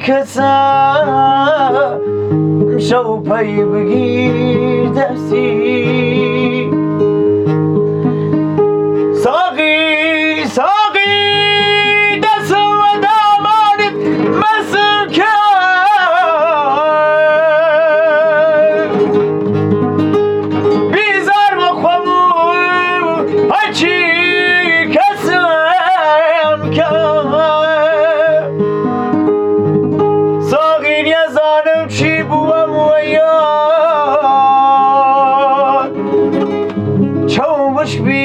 کەسە شەو پەی بگیر دەستی ساقی ساقی دەسەوە دامانت مەسم کرد بیزار بە خۆم هەرچی کەسم کرد ساقی نێزانم چی بووەم وەیان چەومش بی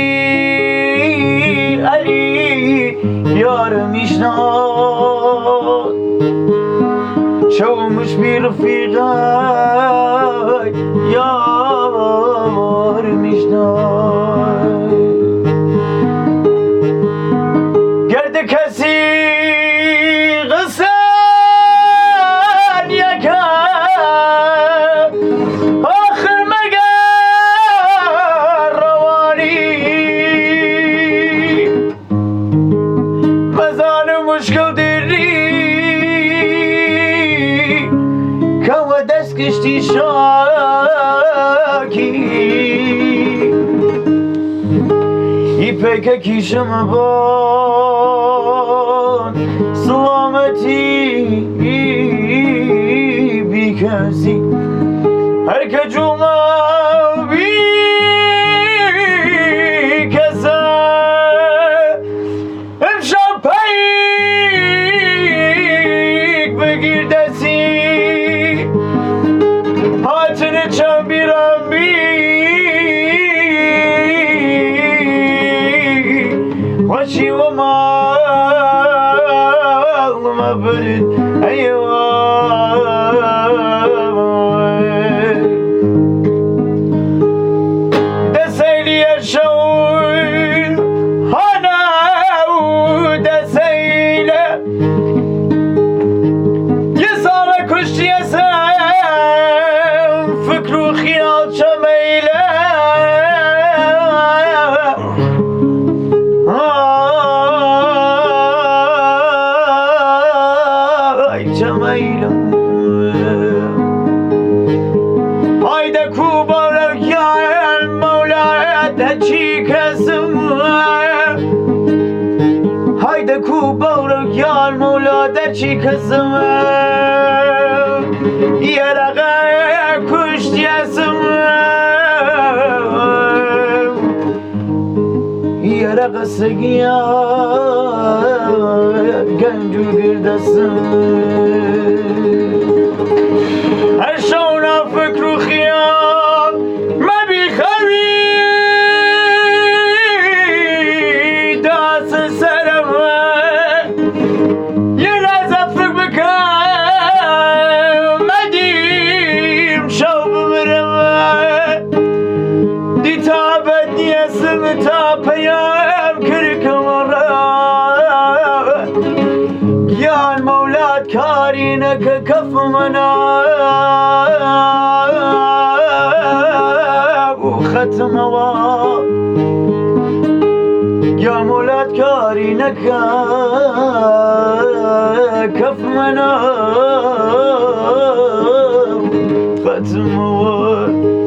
علی یارمیش ناد چەومش بی ڕفیقای یارمیش ناد گرد کەسی قسەن یەکەم آخر مەگەر ڕەوانی مەزانم مشکل دیری کەوە دەست گشتی شاکی ئی پێکەکیشمە بۆن سڵامەتی بیکەسی هەر کە جوڵە بیکەسە ئەمشەو پەیک بگیر دەستی هاتنە چەند بیرم بی وەچی وە ماڵمە برد ئەیوە دەسەیلیە شەو هەناو دەسەیلە یە ساڵە کوشتیە سەم فکر و خیاڵ چەمەیلە هایدە کو بەڵەکیان مەولایەت هەچی کەسم هایدە کو بەڵەکیان مەولات هەچی کەسم یەرەقە کوشتیەسم یەرەقە سەگیە گەنج و گردەسم هەر شەونا فکر و خیاڵ مەبی خەوی داسە سەرەمە یە لەزە فکر بکەم مەدیم شەو بمرەوە دیتا بەد نیەسم تا پەیام کردکەوە گیان مەولات کاری نەکە کەفمەنا بوو خەتمەوە گیان مەولات کاری نەکە کەفمەنا خەتمەوە